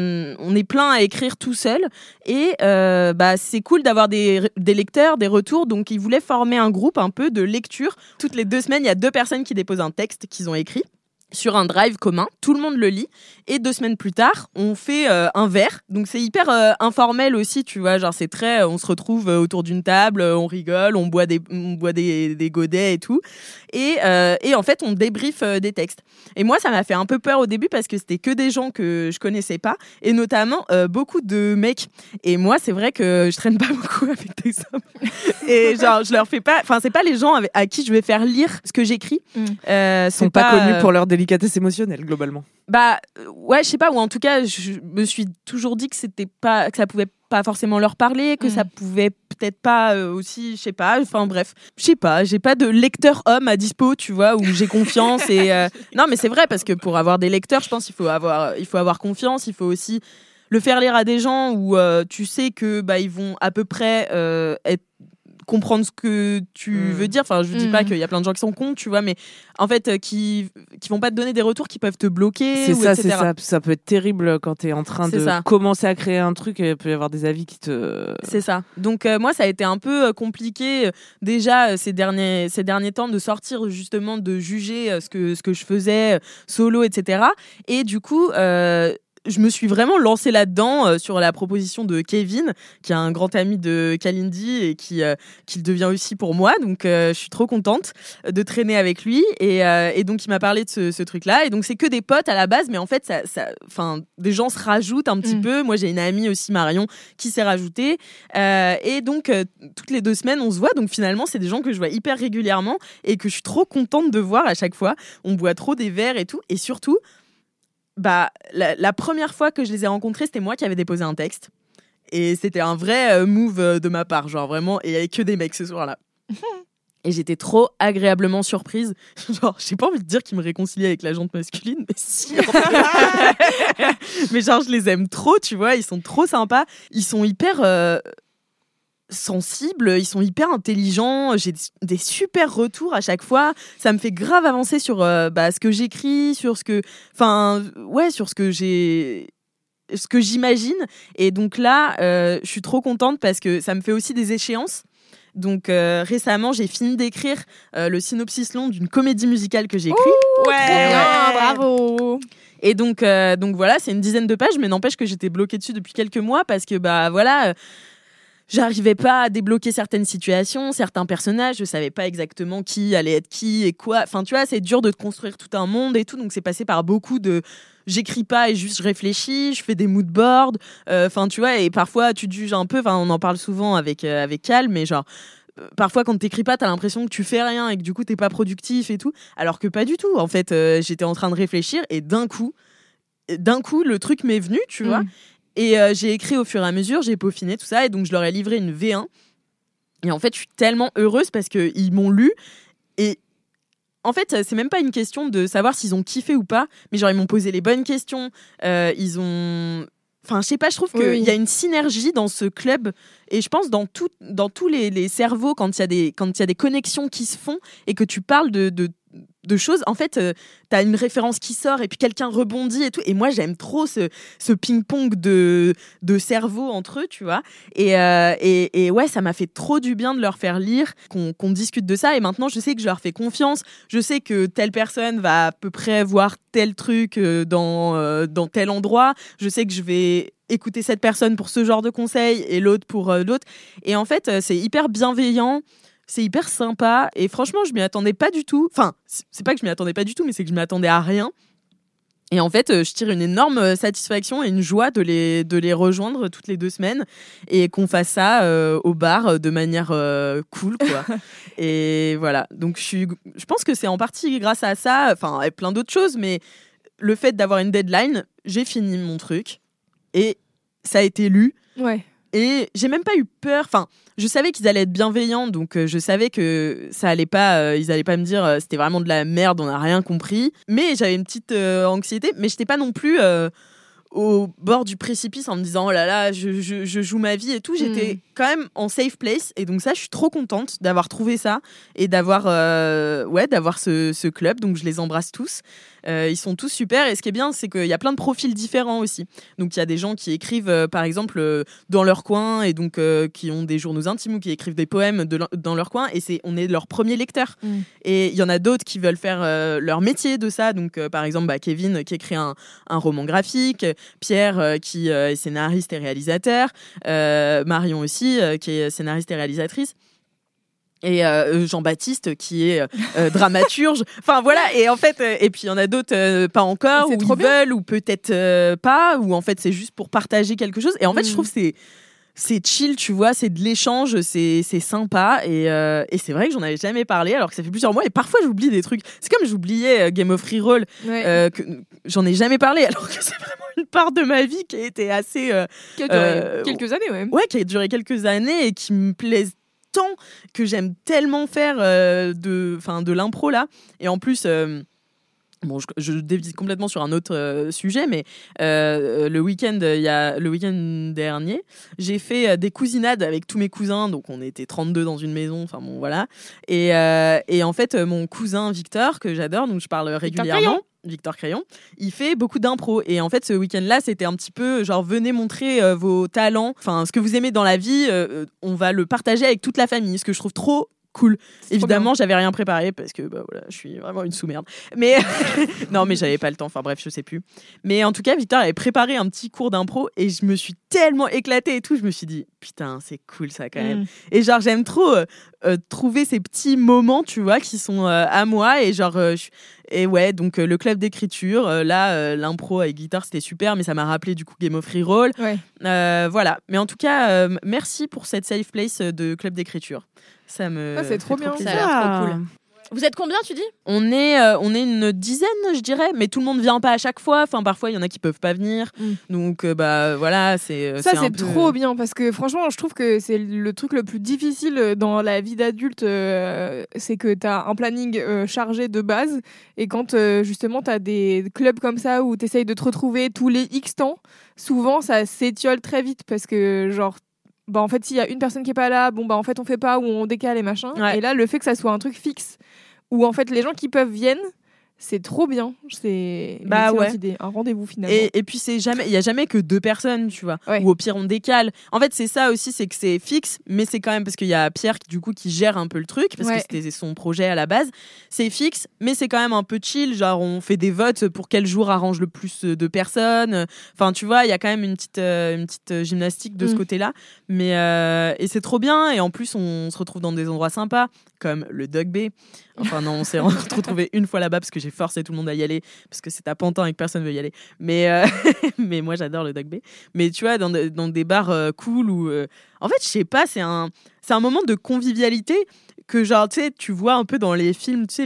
on est plein à écrire tout seul et c'est cool d'avoir des lecteurs, des retours, donc il voulait former un groupe un peu de lecture. Toutes les 2 semaines, il y a 2 personnes qui déposent un texte qu'ils ont écrit sur un drive commun, tout le monde le lit et 2 semaines plus tard on fait un verre, donc c'est hyper informel aussi, tu vois, genre c'est très on se retrouve autour d'une table, on rigole, on boit des godets et tout et en fait on débriefe des textes. Et moi ça m'a fait un peu peur au début parce que c'était que des gens que je connaissais pas et notamment beaucoup de mecs, et moi c'est vrai que je traîne pas beaucoup avec des hommes et genre je leur fais pas, c'est pas les gens à qui je vais faire lire ce que j'écris. Sont pas connus pour leur délicatesse émotionnelle globalement. Ouais, je sais pas, ou en tout cas je me suis toujours dit que ça pouvait pas forcément leur parler, que ça pouvait peut-être pas aussi, je sais pas, bref, je sais pas, j'ai pas de lecteur homme à dispo, tu vois, où j'ai confiance et non mais c'est vrai parce que pour avoir des lecteurs, je pense qu'il faut avoir confiance, il faut aussi le faire lire à des gens où tu sais que ils vont à peu près comprendre ce que tu veux dire. Je dis pas qu'il y a plein de gens qui sont cons, tu vois, mais en fait, qui vont pas te donner des retours qui peuvent te bloquer. C'est ça, etc. c'est ça. Ça peut être terrible quand t'es en train de commencer à créer un truc et il peut y avoir des avis qui te... C'est ça. Donc, moi, ça a été un peu compliqué déjà ces derniers temps de sortir justement, de juger ce que je faisais solo, etc. Et du coup... je me suis vraiment lancée là-dedans sur la proposition de Kevin, qui est un grand ami de Kalindi et qui le devient aussi pour moi. Donc, je suis trop contente de traîner avec lui. Et donc, il m'a parlé de ce truc-là. Et donc, c'est que des potes à la base, mais en fait, des gens se rajoutent un petit peu. Moi, j'ai une amie aussi, Marion, qui s'est rajoutée. Et donc, toutes les 2 semaines, on se voit. Donc, finalement, c'est des gens que je vois hyper régulièrement et que je suis trop contente de voir à chaque fois. On boit trop des verres et tout. Et surtout... la première fois que je les ai rencontrés, c'était moi qui avais déposé un texte. Et c'était un vrai move de ma part, genre vraiment, et il n'y avait que des mecs ce soir-là. Et j'étais trop agréablement surprise. Genre, j'ai pas envie de dire qu'ils me réconcilient avec la jante masculine, mais si. Mais genre, je les aime trop, tu vois, ils sont trop sympas. Ils sont hyper... sensibles, ils sont hyper intelligents, j'ai des super retours à chaque fois, ça me fait grave avancer sur ce que j'écris, sur ce que j'imagine. Et donc là je suis trop contente parce que ça me fait aussi des échéances. Donc récemment j'ai fini d'écrire le synopsis long d'une comédie musicale que j'ai écrite. Ouais, bravo. Et donc voilà, c'est une 10aine de pages, mais n'empêche que j'étais bloquée dessus depuis quelques mois parce que j'arrivais pas à débloquer certaines situations, certains personnages, je savais pas exactement qui allait être qui et quoi. Enfin, tu vois, c'est dur de te construire tout un monde et tout, donc c'est passé par beaucoup de... J'écris pas et juste je réfléchis, je fais des mood boards, tu vois, et parfois tu te juges un peu, on en parle souvent avec Cal, mais genre... Parfois, quand t'écris pas, t'as l'impression que tu fais rien et que du coup, t'es pas productif et tout, alors que pas du tout. En fait, j'étais en train de réfléchir et d'un coup, le truc m'est venu, tu vois. Et j'ai écrit au fur et à mesure, j'ai peaufiné tout ça, et donc je leur ai livré une V1. Et en fait, je suis tellement heureuse parce qu'ils m'ont lu. Et en fait, c'est même pas une question de savoir s'ils ont kiffé ou pas, mais genre, ils m'ont posé les bonnes questions. Ils ont... Enfin, je sais pas, je trouve qu'il y a une synergie dans ce club. Et je pense dans tous les cerveaux, quand il y a des connexions qui se font et que tu parles de choses. En fait, t'as une référence qui sort et puis quelqu'un rebondit et tout. Et moi, j'aime trop ce ping-pong de cerveau entre eux, tu vois. Et ouais, ça m'a fait trop du bien de leur faire lire, qu'on discute de ça. Et maintenant, je sais que je leur fais confiance. Je sais que telle personne va à peu près voir tel truc dans tel endroit. Je sais que je vais écouter cette personne pour ce genre de conseils et l'autre pour l'autre. Et en fait, c'est hyper bienveillant. C'est hyper sympa et franchement, je m'y attendais pas du tout. Enfin, c'est pas que je m'y attendais pas du tout, mais c'est que je m'y attendais à rien. Et en fait, je tire une énorme satisfaction et une joie de les rejoindre toutes les 2 semaines et qu'on fasse ça au bar de manière cool, quoi. Et voilà. Donc, je pense que c'est en partie grâce à ça, enfin, avec plein d'autres choses, mais le fait d'avoir une deadline, j'ai fini mon truc et ça a été lu. Ouais. Et j'ai même pas eu peur. Enfin, je savais qu'ils allaient être bienveillants, donc je savais que ça allait pas. Ils allaient pas me dire c'était vraiment de la merde, on n'a rien compris. Mais j'avais une petite anxiété, mais j'étais pas non plus au bord du précipice en me disant oh là là, je joue ma vie et tout. J'étais quand même en safe place, et donc ça, je suis trop contente d'avoir trouvé ça et d'avoir ce club. Donc je les embrasse tous. Ils sont tous super, et ce qui est bien, c'est qu'il y a plein de profils différents aussi. Donc il y a des gens qui écrivent par exemple dans leur coin, et donc qui ont des journaux intimes ou qui écrivent des poèmes dans leur coin, et on est leur premier lecteur. Et il y en a d'autres qui veulent faire leur métier de ça. Donc par exemple Kevin qui écrit un roman graphique, Pierre qui est scénariste et réalisateur, Marion aussi qui est scénariste et réalisatrice, et Jean-Baptiste qui est dramaturge. Enfin voilà, et en fait et puis il y en a d'autres pas encore, ou ils veulent ou peut-être pas, ou en fait c'est juste pour partager quelque chose. Et en fait je trouve que c'est chill, tu vois, c'est de l'échange, c'est sympa, et c'est vrai que j'en avais jamais parlé alors que ça fait plusieurs mois, et parfois j'oublie des trucs. C'est comme j'oubliais Game of Reroll, que j'en ai jamais parlé alors que c'est vraiment une part de ma vie qui a été assez qui a duré quelques années, ouais, qui a duré quelques années et qui me plaise tant, que j'aime tellement faire de l'impro là. Et en plus bon, je dévie complètement sur un autre sujet, mais le week-end dernier, j'ai fait des cousinades avec tous mes cousins. Donc on était 32 dans une maison, enfin bon voilà. Et en fait mon cousin Victor, que j'adore, donc je parle régulièrement, Victor Crayon, il fait beaucoup d'impro. Et en fait ce week-end-là, c'était un petit peu genre venez montrer vos talents, enfin ce que vous aimez dans la vie, on va le partager avec toute la famille, ce que je trouve trop cool. Évidemment, j'avais rien préparé parce que voilà, je suis vraiment une sous-merde. Mais non, mais j'avais pas le temps. Enfin bref, je sais plus. Mais en tout cas, Victor avait préparé un petit cours d'impro et je me suis tellement éclatée et tout. Je me suis dit putain, c'est cool ça quand même. Et genre j'aime trop trouver ces petits moments, tu vois, qui sont à moi, et genre et ouais, donc le club d'écriture, là l'impro avec guitare c'était super, mais ça m'a rappelé du coup Game of Reroll. Ouais. Voilà. Mais en tout cas, merci pour cette safe place de club d'écriture. C'est trop bien. Ça a l'air trop cool. Vous êtes combien, tu dis ? On est une dizaine, je dirais, mais tout le monde vient pas à chaque fois. Enfin, parfois, il y en a qui peuvent pas venir. Donc, voilà, c'est trop bien, parce que franchement, je trouve que c'est le truc le plus difficile dans la vie d'adulte, c'est que t'as un planning chargé de base, et quand justement t'as des clubs comme ça où t'essayes de te retrouver tous les X temps, souvent ça s'étiole très vite, parce que genre en fait s'il y a une personne qui est pas là, en fait on fait pas, ou on décale et machin. Ouais. Et là le fait que ça soit un truc fixe où en fait les gens qui peuvent viennent, c'est trop bien. C'est une idée, un rendez-vous finalement. Et puis il y a jamais que 2 personnes, tu vois. Ouais. Ou au pire on décale. En fait c'est ça aussi, c'est que c'est fixe, mais c'est quand même parce qu'il y a Pierre du coup qui gère un peu le truc, parce que c'était son projet à la base. C'est fixe, mais c'est quand même un peu chill. Genre on fait des votes pour quel jour arrange le plus de personnes. Enfin tu vois, il y a quand même une petite gymnastique de ce côté-là. Mais et c'est trop bien. Et en plus on se retrouve dans des endroits sympas comme le Dog Bay. Enfin non, on s'est retrouvé une fois là-bas parce que j'ai forcé tout le monde à y aller, parce que c'est à Pantin et que personne veut y aller. Mais moi j'adore le Dog Bay. Mais tu vois, dans des bars cool où en fait je sais pas, c'est un moment de convivialité que genre tu vois un peu dans les films, tu sais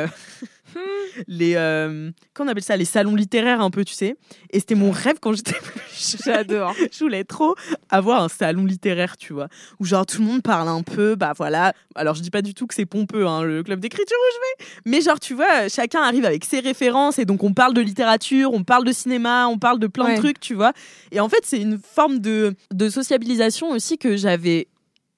les qu'on appelle ça, les salons littéraires un peu, tu sais. Et c'était mon rêve quand j'étais plus jeune. J'adore. Je voulais trop avoir un salon littéraire, tu vois, où genre tout le monde parle un peu, voilà. Alors je dis pas du tout que c'est pompeux, hein, le club d'écriture où je vais, mais genre tu vois, chacun arrive avec ses références, et donc on parle de littérature, on parle de cinéma, on parle de plein de trucs, tu vois. Et en fait c'est une forme de sociabilisation aussi que j'avais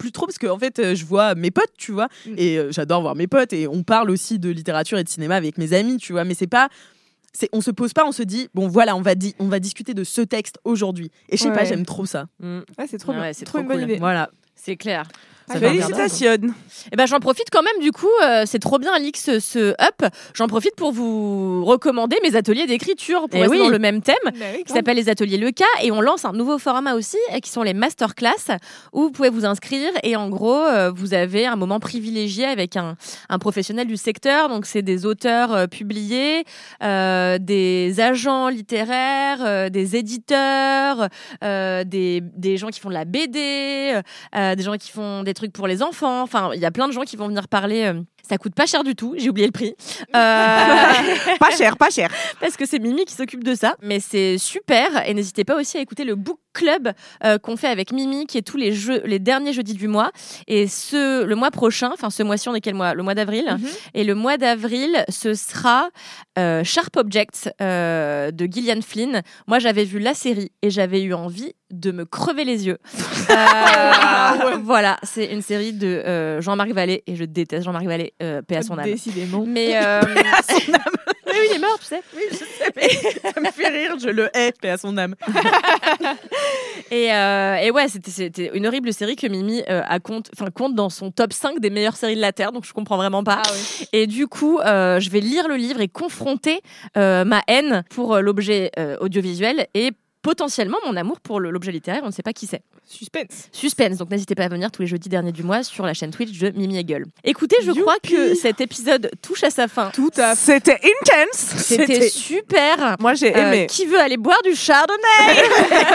plus trop parce que en fait je vois mes potes, tu vois, et j'adore voir mes potes et on parle aussi de littérature et de cinéma avec mes amis, tu vois, mais on se pose pas, on se dit bon voilà, on va discuter de ce texte aujourd'hui. Et je sais pas, j'aime trop ça. C'est trop bien. C'est trop une cool. bonne idée. Voilà, c'est clair. Félicitations. Et ben j'en profite quand même du coup, c'est trop bien Alix ce up. J'en profite pour vous recommander mes ateliers d'écriture pour rester dans le même thème, qui s'appelle les ateliers Le Cas, et on lance un nouveau format aussi qui sont les masterclass où vous pouvez vous inscrire et en gros vous avez un moment privilégié avec un professionnel du secteur. Donc c'est des auteurs publiés, des agents littéraires, des éditeurs, des gens qui font de la BD, des gens qui font des trucs pour les enfants. Enfin, il y a plein de gens qui vont venir parler. Ça coûte pas cher du tout. J'ai oublié le prix. Pas cher. Parce que c'est Mimi qui s'occupe de ça. Mais c'est super. Et n'hésitez pas aussi à écouter le book club qu'on fait avec Mimi, qui est tous les derniers jeudis du mois. Et le mois prochain, enfin ce mois-ci, on est quel mois ? Le mois d'avril. Et le mois d'avril, ce sera Sharp Objects de Gillian Flynn. Moi, j'avais vu la série et j'avais eu envie de me crever les yeux. Voilà, c'est une série de Jean-Marc Vallée, et je déteste Jean-Marc Vallée, paix à son âme. Décidément. Mais oui, il est mort, tu sais. Oui, je sais, mais ça me fait rire, je le hais, paix à son âme. Et ouais, c'était une horrible série que Mimi compte dans son top 5 des meilleures séries de la Terre, donc je comprends vraiment pas. Et du coup, je vais lire le livre et confronter ma haine pour l'objet audiovisuel et potentiellement mon amour pour l'objet littéraire, on ne sait pas qui c'est. Suspense, donc n'hésitez pas à venir tous les jeudis derniers du mois sur la chaîne Twitch de Mimi Hegel. Écoutez, je crois que cet épisode touche à sa fin. Tout à fait. C'était intense. C'était super. Moi, j'ai aimé. Qui veut aller boire du chardonnay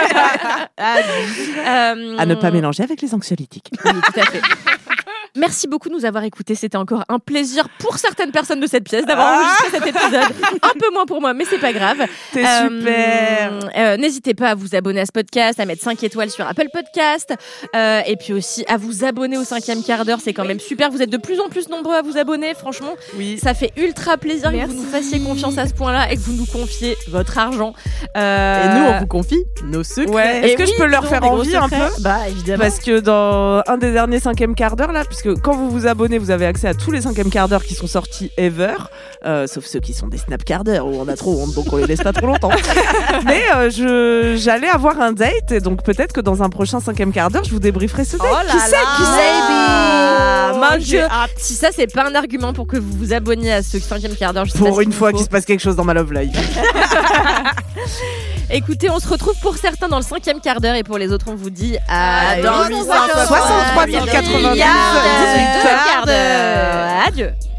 À ne pas mélanger avec les anxiolytiques. Oui, tout à fait. Merci beaucoup de nous avoir écoutés. C'était encore un plaisir pour certaines personnes de cette pièce d'avoir enregistré cet épisode. Un peu moins pour moi, mais c'est pas grave. T'es super. N'hésitez pas à vous abonner à ce podcast, à mettre 5 étoiles sur Apple Podcast, et puis aussi à vous abonner au 5e quart d'heure. C'est quand même super. Vous êtes de plus en plus nombreux à vous abonner. Franchement, ça fait ultra plaisir que vous nous fassiez confiance à ce point-là et que vous nous confiez votre argent. Et nous, on vous confie nos secrets. Ouais. Est-ce que je peux leur faire envie un peu ? Bah, évidemment. Parce que dans un des derniers 5e quart d'heure, là, puisque quand vous vous abonnez, vous avez accès à tous les 5e quart d'heure qui sont sortis ever, sauf ceux qui sont des snap quart d'heure où on a trop honte, donc on les laisse pas trop longtemps. Mais j'allais avoir un date, et donc peut-être que dans un prochain 5e quart d'heure, je vous débrieferai ce date. Qui sait Mon Dieu. Si ça, c'est pas un argument pour que vous vous abonniez à ce 5e quart d'heure, je sais pour pas une fois qu'il se passe quelque chose dans ma love life. Écoutez, on se retrouve pour certains dans le 5e quart d'heure, et pour les autres, on vous dit à dans 63 090 18 quart d'heure. Adieu.